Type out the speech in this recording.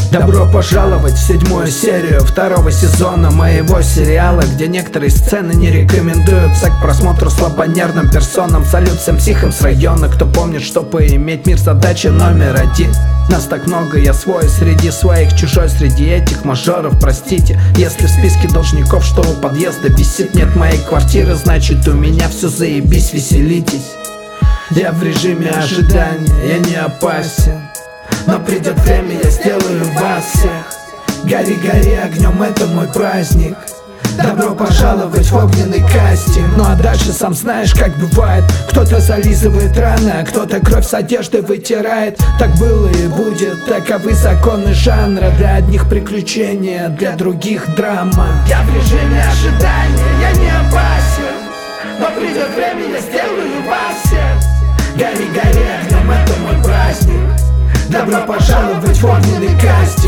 Добро пожаловать в 7-ю серию 2-го сезона моего сериала, где некоторые сцены не рекомендуются к просмотру слабонервным персонам. Салют всем психам с района, кто помнит, что поиметь мир задача номер 1. Нас так много, я свой среди своих, чужой среди этих мажоров. Простите, если в списке должников, что у подъезда висит, нет моей квартиры, значит у меня все заебись, веселитесь. Я в режиме ожидания, я не опасен, но придет время, я сделаю вас всех. Гори, гори огнем, это мой праздник. Добро пожаловать в огненный кастинг. Ну а дальше сам знаешь, как бывает. Кто-то зализывает раны, а кто-то кровь с одежды вытирает. Так было и будет, таковы законы жанра. Для одних приключения, для других драма. Я в режиме ожидания, я не опасен, но придет время, я сделаю вас всех. Гори, гори огнем, это мой праздник. Добро пожаловать в огненный кастинг.